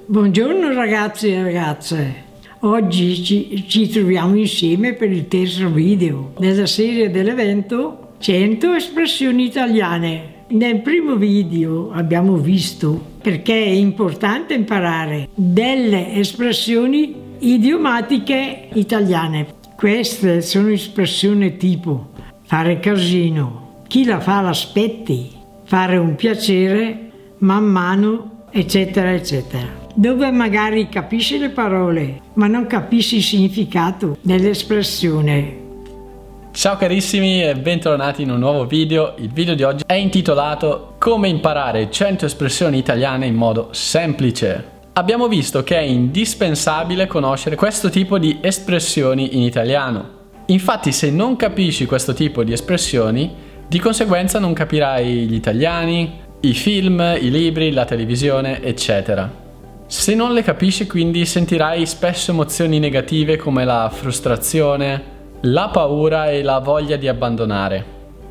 Buongiorno ragazzi e ragazze, oggi ci troviamo insieme per il terzo video della serie dell'evento 100 espressioni italiane. Nel primo video abbiamo visto perché è importante imparare delle espressioni idiomatiche italiane. Queste sono espressioni tipo fare casino, chi la fa l'aspetti, fare un piacere, man mano, eccetera, eccetera. Dove magari capisci le parole, ma non capisci il significato dell'espressione. Ciao carissimi e bentornati in un nuovo video. Il video di oggi è intitolato Come imparare 100 espressioni italiane in modo semplice. Abbiamo visto che è indispensabile conoscere questo tipo di espressioni in italiano. Infatti, se non capisci questo tipo di espressioni, di conseguenza non capirai gli italiani, i film, i libri, la televisione, eccetera. Se non le capisci, quindi sentirai spesso emozioni negative come la frustrazione, la paura e la voglia di abbandonare.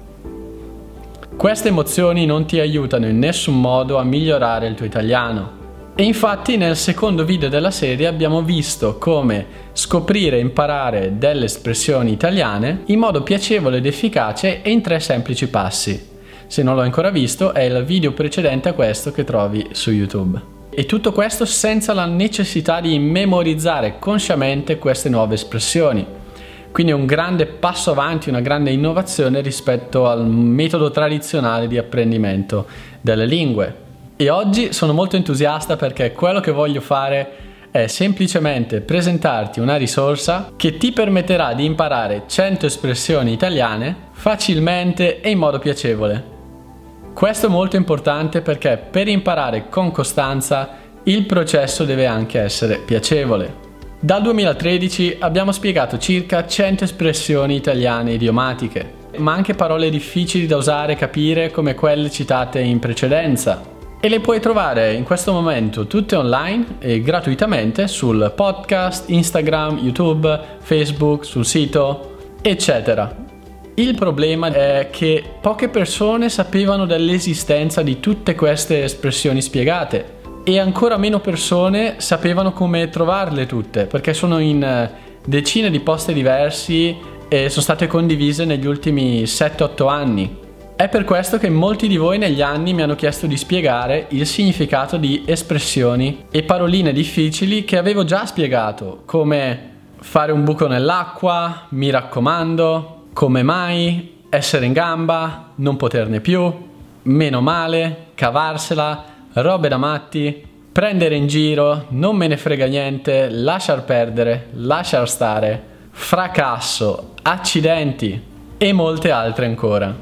Queste emozioni non ti aiutano in nessun modo a migliorare il tuo italiano. E infatti nel secondo video della serie abbiamo visto come scoprire e imparare delle espressioni italiane in modo piacevole ed efficace e in 3 semplici passi. Se non l'ho ancora visto, è il video precedente a questo che trovi su YouTube. E tutto questo senza la necessità di memorizzare consciamente queste nuove espressioni. Quindi è un grande passo avanti, una grande innovazione rispetto al metodo tradizionale di apprendimento delle lingue. E oggi sono molto entusiasta perché quello che voglio fare è semplicemente presentarti una risorsa che ti permetterà di imparare 100 espressioni italiane facilmente e in modo piacevole. Questo è molto importante perché per imparare con costanza il processo deve anche essere piacevole. Dal 2013 abbiamo spiegato circa 100 espressioni italiane idiomatiche, ma anche parole difficili da usare e capire come quelle citate in precedenza. E le puoi trovare in questo momento tutte online e gratuitamente sul podcast, Instagram, YouTube, Facebook, sul sito, eccetera. Il problema è che poche persone sapevano dell'esistenza di tutte queste espressioni spiegate e ancora meno persone sapevano come trovarle tutte, perché sono in decine di posti diversi e sono state condivise negli ultimi 7-8 anni. È per questo che molti di voi negli anni mi hanno chiesto di spiegare il significato di espressioni e paroline difficili che avevo già spiegato, come fare un buco nell'acqua, mi raccomando, come mai, essere in gamba, non poterne più, meno male, cavarsela, robe da matti, prendere in giro, non me ne frega niente, lasciar perdere, lasciar stare, fracasso, accidenti e molte altre ancora.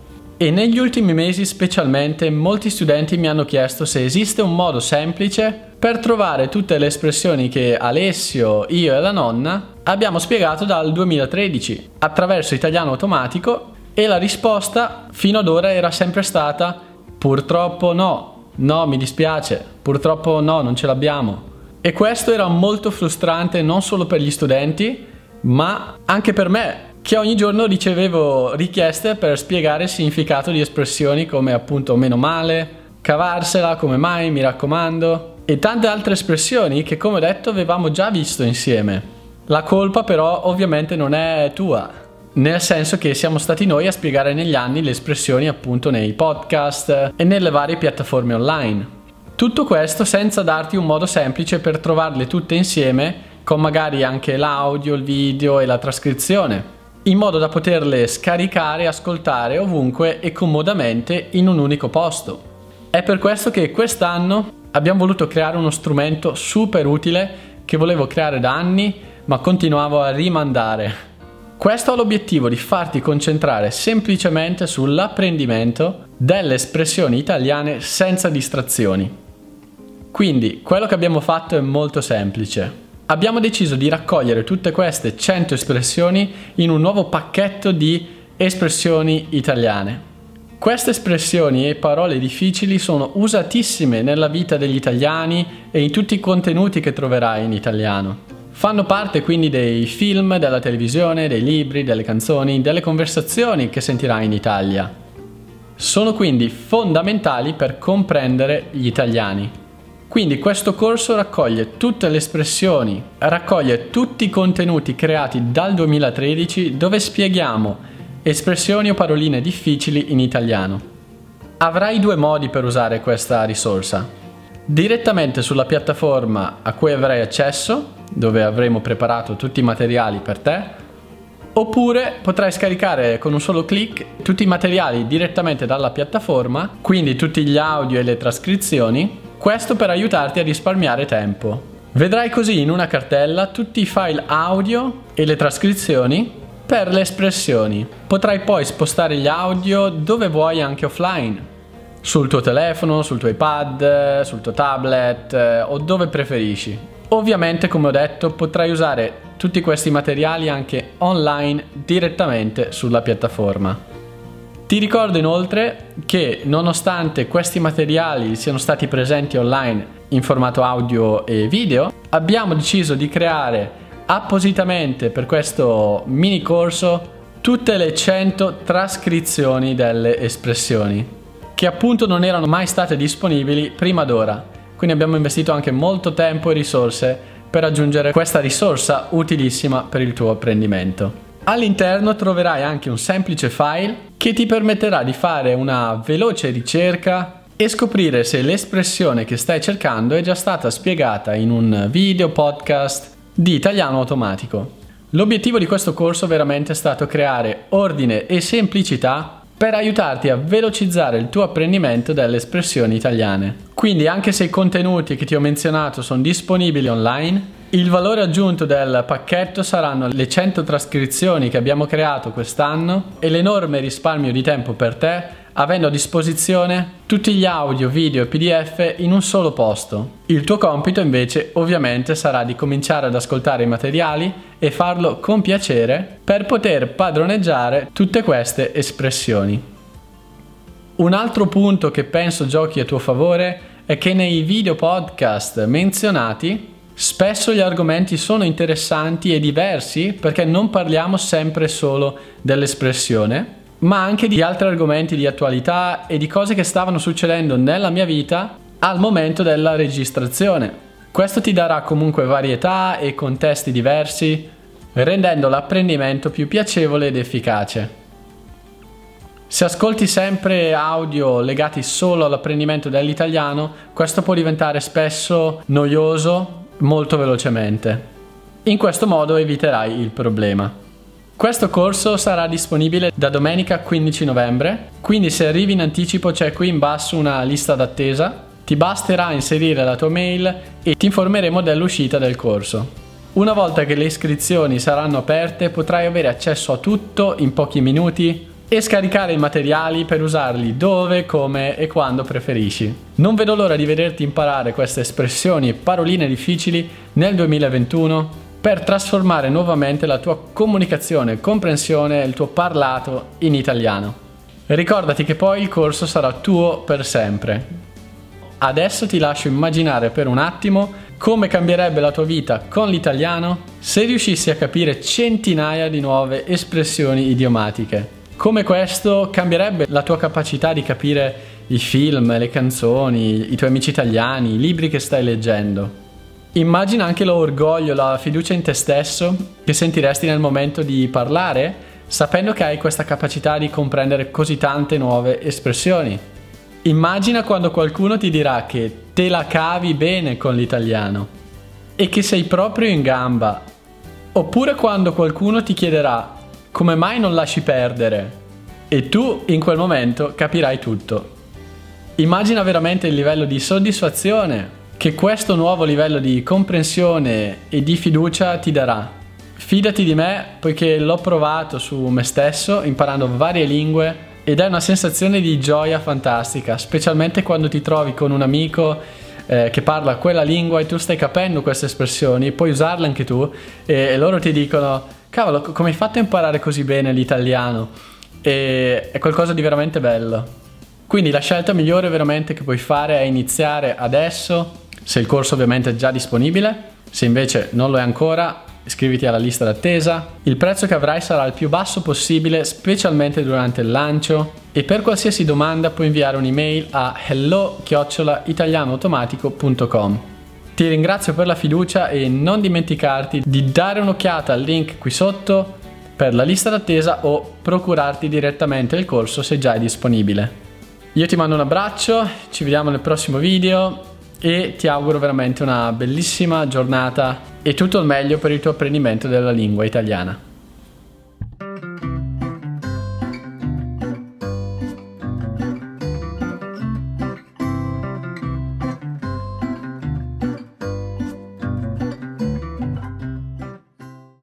E negli ultimi mesi specialmente molti studenti mi hanno chiesto se esiste un modo semplice per trovare tutte le espressioni che Alessio, io e la nonna abbiamo spiegato dal 2013 attraverso Italiano Automatico, e la risposta fino ad ora era sempre stata purtroppo no, mi dispiace, purtroppo no, non ce l'abbiamo. E questo era molto frustrante non solo per gli studenti ma anche per me, che ogni giorno ricevevo richieste per spiegare il significato di espressioni come appunto meno male, cavarsela, come mai, mi raccomando e tante altre espressioni che, come ho detto, avevamo già visto insieme. La colpa però ovviamente non è tua, nel senso che siamo stati noi a spiegare negli anni le espressioni appunto nei podcast e nelle varie piattaforme online. Tutto questo senza darti un modo semplice per trovarle tutte insieme, con magari anche l'audio, il video e la trascrizione, in modo da poterle scaricare e ascoltare ovunque e comodamente in un unico posto. È per questo che quest'anno abbiamo voluto creare uno strumento super utile che volevo creare da anni, ma continuavo a rimandare. Questo ha l'obiettivo di farti concentrare semplicemente sull'apprendimento delle espressioni italiane senza distrazioni. Quindi, quello che abbiamo fatto è molto semplice. Abbiamo deciso di raccogliere tutte queste 100 espressioni in un nuovo pacchetto di espressioni italiane. Queste espressioni e parole difficili sono usatissime nella vita degli italiani e in tutti i contenuti che troverai in italiano. Fanno parte quindi dei film, della televisione, dei libri, delle canzoni, delle conversazioni che sentirai in Italia. Sono quindi fondamentali per comprendere gli italiani. Quindi questo corso raccoglie tutte le espressioni, raccoglie tutti i contenuti creati dal 2013 dove spieghiamo espressioni o paroline difficili in italiano. Avrai 2 modi per usare questa risorsa. Direttamente sulla piattaforma a cui avrai accesso, dove avremo preparato tutti i materiali per te, oppure potrai scaricare con un solo clic tutti i materiali direttamente dalla piattaforma, quindi tutti gli audio e le trascrizioni, questo per aiutarti a risparmiare tempo. Vedrai così in una cartella tutti i file audio e le trascrizioni per le espressioni. Potrai poi spostare gli audio dove vuoi anche offline, sul tuo telefono, sul tuo iPad, sul tuo tablet o dove preferisci. Ovviamente, come ho detto, potrai usare tutti questi materiali anche online direttamente sulla piattaforma. Ti ricordo inoltre che nonostante questi materiali siano stati presenti online in formato audio e video, abbiamo deciso di creare appositamente per questo mini corso tutte le 100 trascrizioni delle espressioni, che appunto non erano mai state disponibili prima d'ora. Quindi abbiamo investito anche molto tempo e risorse per aggiungere questa risorsa utilissima per il tuo apprendimento. All'interno troverai anche un semplice file che ti permetterà di fare una veloce ricerca e scoprire se l'espressione che stai cercando è già stata spiegata in un video podcast di italiano automatico. L'obiettivo di questo corso veramente è stato creare ordine e semplicità per aiutarti a velocizzare il tuo apprendimento delle espressioni italiane. Quindi anche se i contenuti che ti ho menzionato sono disponibili online, il valore aggiunto del pacchetto saranno le 100 trascrizioni che abbiamo creato quest'anno e l'enorme risparmio di tempo per te, avendo a disposizione tutti gli audio, video e PDF in un solo posto. Il tuo compito invece ovviamente sarà di cominciare ad ascoltare i materiali e farlo con piacere per poter padroneggiare tutte queste espressioni. Un altro punto che penso giochi a tuo favore è che nei video podcast menzionati spesso gli argomenti sono interessanti e diversi perché non parliamo sempre solo dell'espressione, ma anche di altri argomenti di attualità e di cose che stavano succedendo nella mia vita al momento della registrazione. Questo ti darà comunque varietà e contesti diversi, rendendo l'apprendimento più piacevole ed efficace. Se ascolti sempre audio legati solo all'apprendimento dell'italiano, questo può diventare spesso noioso molto velocemente. In questo modo eviterai il problema. Questo corso sarà disponibile da domenica 15 novembre, quindi se arrivi in anticipo c'è qui in basso una lista d'attesa, ti basterà inserire la tua mail e ti informeremo dell'uscita del corso. Una volta che le iscrizioni saranno aperte potrai avere accesso a tutto in pochi minuti e scaricare i materiali per usarli dove, come e quando preferisci. Non vedo l'ora di vederti imparare queste espressioni e paroline difficili nel 2021 per trasformare nuovamente la tua comunicazione e comprensione e il tuo parlato in italiano. Ricordati che poi il corso sarà tuo per sempre. Adesso ti lascio immaginare per un attimo come cambierebbe la tua vita con l'italiano se riuscissi a capire centinaia di nuove espressioni idiomatiche. Come questo cambierebbe la tua capacità di capire i film, le canzoni, i tuoi amici italiani, i libri che stai leggendo. Immagina anche l'orgoglio, la fiducia in te stesso che sentiresti nel momento di parlare, sapendo che hai questa capacità di comprendere così tante nuove espressioni. Immagina quando qualcuno ti dirà che te la cavi bene con l'italiano e che sei proprio in gamba. Oppure quando qualcuno ti chiederà come mai non lasci perdere e tu in quel momento capirai tutto. Immagina veramente il livello di soddisfazione che questo nuovo livello di comprensione e di fiducia ti darà. Fidati di me, poiché l'ho provato su me stesso imparando varie lingue ed è una sensazione di gioia fantastica, specialmente quando ti trovi con un amico che parla quella lingua e tu stai capendo queste espressioni, puoi usarle anche tu e loro ti dicono: cavolo, come hai fatto a imparare così bene l'italiano? E è qualcosa di veramente bello. Quindi la scelta migliore veramente che puoi fare è iniziare adesso, se il corso ovviamente è già disponibile. Se invece non lo è ancora, iscriviti alla lista d'attesa. Il prezzo che avrai sarà il più basso possibile, specialmente durante il lancio, e per qualsiasi domanda puoi inviare un'email a hello@italianoautomatico.com. Ti ringrazio per la fiducia e non dimenticarti di dare un'occhiata al link qui sotto per la lista d'attesa o procurarti direttamente il corso se già è disponibile. Io ti mando un abbraccio, ci vediamo nel prossimo video e ti auguro veramente una bellissima giornata e tutto il meglio per il tuo apprendimento della lingua italiana.